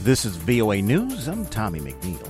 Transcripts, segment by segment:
This is VOA News. I'm Tommy McNeil.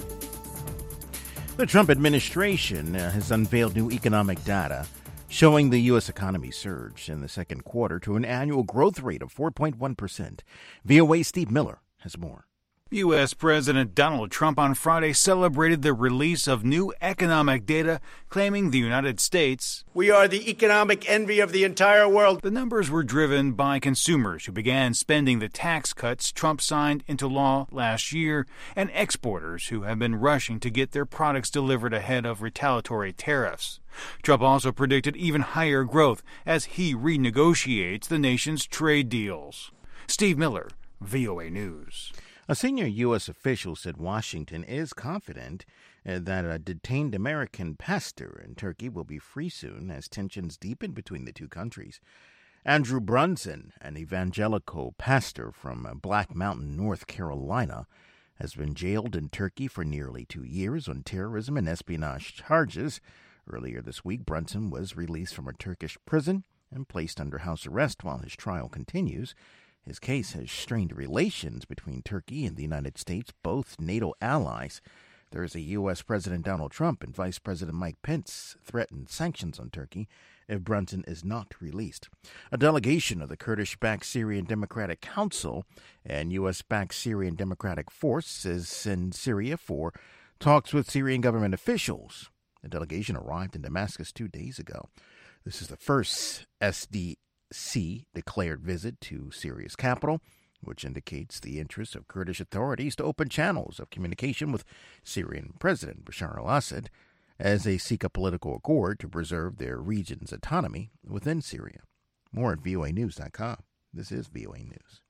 The Trump administration has unveiled new economic data showing the U.S. economy surged in the second quarter to an annual growth rate of 4.1%. VOA's Steve Miller has more. U.S. President Donald Trump on Friday celebrated the release of new economic data claiming the United States, "We are the economic envy of the entire world." The numbers were driven by consumers who began spending the tax cuts Trump signed into law last year and exporters who have been rushing to get their products delivered ahead of retaliatory tariffs. Trump also predicted even higher growth as he renegotiates the nation's trade deals. Steve Miller, VOA News. A senior U.S. official said Washington is confident that a detained American pastor in Turkey will be free soon as tensions deepen between the two countries. Andrew Brunson, an evangelical pastor from Black Mountain, North Carolina, has been jailed in Turkey for nearly 2 years on terrorism and espionage charges. Earlier this week, Brunson was released from a Turkish prison and placed under house arrest while his trial continues. His case has strained relations between Turkey and the United States, both NATO allies. Thursday, U.S. President Donald Trump and Vice President Mike Pence threatened sanctions on Turkey if Brunson is not released. A delegation of the Kurdish-backed Syrian Democratic Council and U.S.-backed Syrian Democratic Force is in Syria for talks with Syrian government officials. The delegation arrived in Damascus 2 days ago. This is the first SDC declared visit to Syria's capital, which indicates the interest of Kurdish authorities to open channels of communication with Syrian President Bashar al-Assad as they seek a political accord to preserve their region's autonomy within Syria. More at voanews.com. This is VOA News.